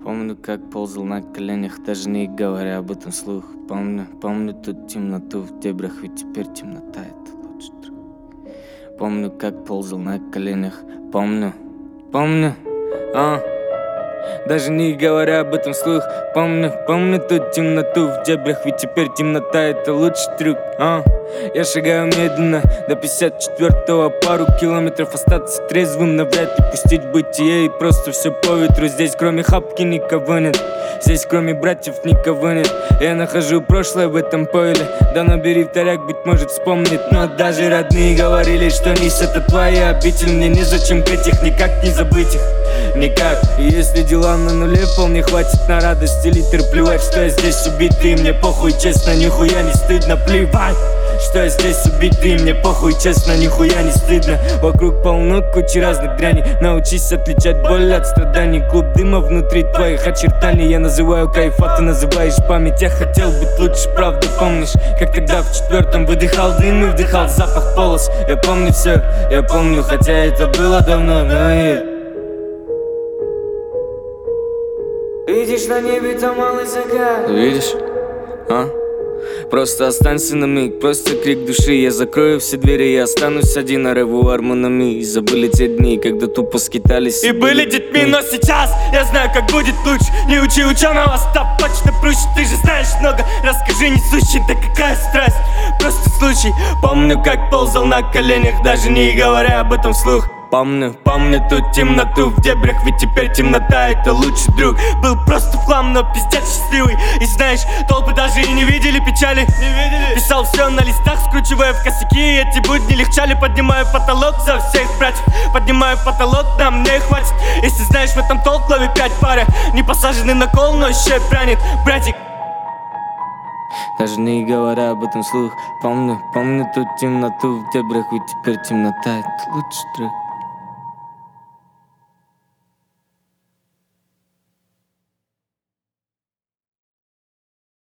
Помню, как ползал на коленях, даже не говоря об этом вслух. Помню ту темноту в дебрях, ведь теперь темнота — это лучший друг. Помню, как ползал на коленях, помню, даже не говоря об этом вслух. Помню ту темноту в дебрях, ведь теперь темнота — это лучший трюк. Я шагаю медленно до 54-го, пару километров остаться трезвым, навряд ли пустить бытие и просто все по ветру. Здесь кроме хапки никого нет, здесь кроме братьев никого нет. Я нахожу прошлое в этом поле, да набери вторяк, быть может вспомнит. Но даже родные говорили, что Низ — это твоя обитель. Мне незачем петь их, никак не забыть их, никак. И если дела на нуле, вполне хватит на радости литр. Плевать, что я здесь убитый, мне похуй, честно, нихуя не стыдно. Плевать, что я здесь убитый, мне похуй, честно, нихуя не стыдно. Вокруг полно кучи разных дряней, научись отличать боль от страданий. Клуб дыма внутри твоих очертаний. Я называю кайф, а ты называешь память. Я хотел быть лучше, правда, помнишь, как тогда в 4-м выдыхал дым и вдыхал запах полос. Я помню все, я помню, хотя это было давно, но видишь, на небе там малый закат. Видишь? Просто останься на миг, просто крик души. Я закрою все двери, я останусь один, а ревуар монами. И забыли те дни, когда тупо скитались и были детьми. Но сейчас я знаю, как будет лучше. Не учи ученого, став точно проще. Ты же знаешь много, расскажи несущий. Да какая страсть, просто случай. Помню, как ползал на коленях, даже не говоря об этом вслух. Помню ту темноту в дебрях, ведь теперь темнота — это лучший друг. Был просто в хлам, но пиздец счастливый. И знаешь, толпы даже и не видели печали. Писал все на листах, скручивая в косяки. Эти будни легчали, поднимаю потолок за всех братьев. Поднимаю потолок, да мне хватит. Если знаешь, в этом толк, лови 5 пары. Не посаженный на кол, но еще и прянет, братик. Даже не говоря об этом вслух. Помню ту темноту в дебрях, ведь теперь темнота — это лучший друг.